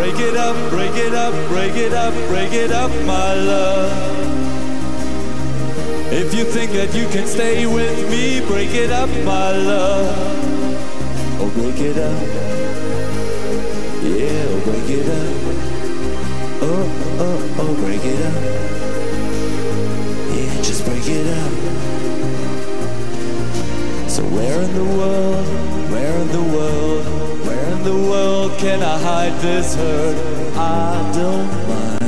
break it up, break it up, break it up, break it up, my love. If you think that you can stay with me, break it up, my love. Oh, break it up. Yeah, oh, break it up. Oh, oh, oh, break it up. Yeah, just break it up. So where in the world, where in the world, where in the world can I hide this hurt? I don't mind.